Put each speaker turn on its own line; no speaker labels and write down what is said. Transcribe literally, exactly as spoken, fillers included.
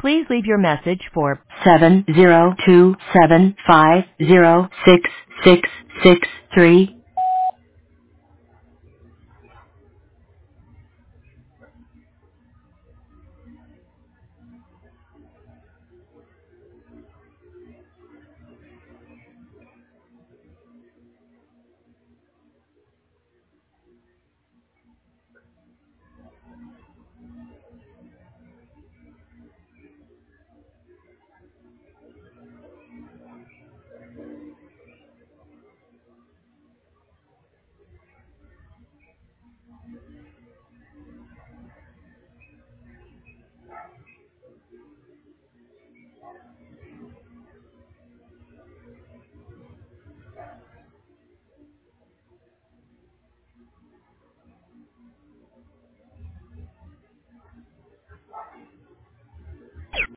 Please leave your message for seven zero two seven five zero six six six three.